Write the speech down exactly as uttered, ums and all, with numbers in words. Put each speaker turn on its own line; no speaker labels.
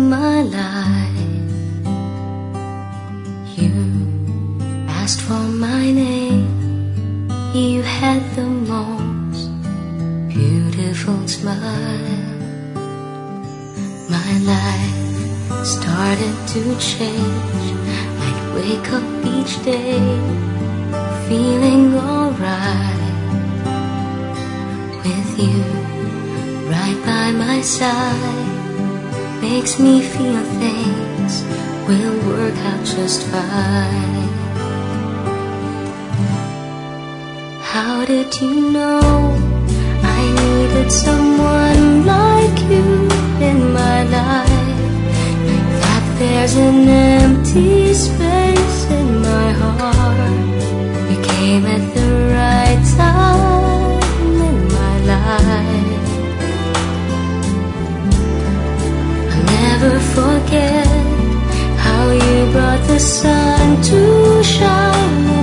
my life. You asked for my name. You had the most beautiful smile. My life started to change. I'd wake up each day feeling alright. With you right by my side makes me feel things will work out just fine. How did you know I needed someone like you in my life? That there's an empty space in my heart. You came at the right time in my life. I'll never forget how you brought the sun to shine